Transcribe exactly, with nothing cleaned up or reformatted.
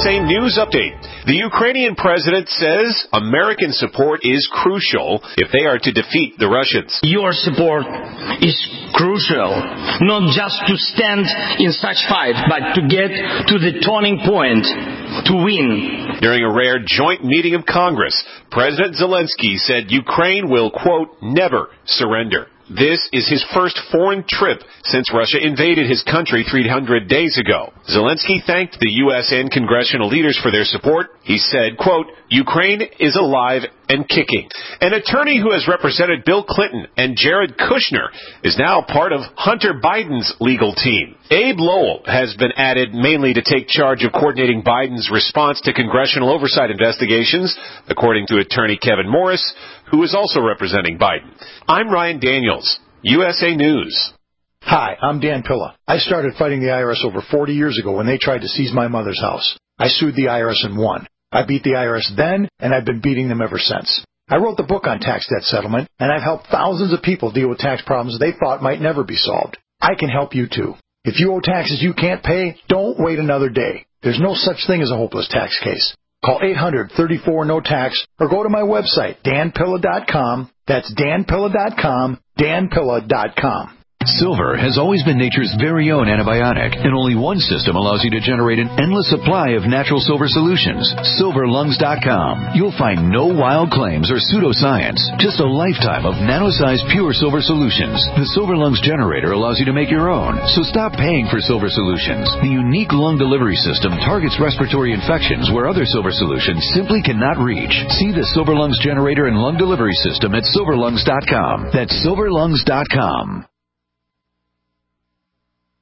S A News Update. The Ukrainian president says American support is crucial if they are to defeat the Russians. Your support is crucial, not just to stand in such fight, but to get to the turning point, to win. During a rare joint meeting of Congress, President Zelensky said Ukraine will, quote, never surrender. This is his first foreign trip since Russia invaded his country three hundred days ago. Zelensky thanked the U S and congressional leaders for their support. He said, quote, Ukraine is alive and kicking. An attorney who has represented Bill Clinton and Jared Kushner is now part of Hunter Biden's legal team. Abe Lowell has been added mainly to take charge of coordinating Biden's response to congressional oversight investigations, according to attorney Kevin Morris, who is also representing Biden. I'm Ryan Daniels, U S A News. Hi, I'm Dan Pilla. I started fighting the I R S over forty years ago when they tried to seize my mother's house. I sued the I R S and won. I beat the I R S then, and I've been beating them ever since. I wrote the book on tax debt settlement, and I've helped thousands of people deal with tax problems they thought might never be solved. I can help you too. If you owe taxes you can't pay, don't wait another day. There's no such thing as a hopeless tax case. Call eight hundred, thirty-four, no tax or go to my website, dan pilla dot com. That's dan pilla dot com, dan pilla dot com. Silver has always been nature's very own antibiotic, and only one system allows you to generate an endless supply of natural silver solutions. silver lungs dot com. You'll find no wild claims or pseudoscience, just a lifetime of nano-sized pure silver solutions. The Silver Lungs generator allows you to make your own, so stop paying for silver solutions. The unique lung delivery system targets respiratory infections where other silver solutions simply cannot reach. See the Silver Lungs generator and lung delivery system at silver lungs dot com. That's silver lungs dot com.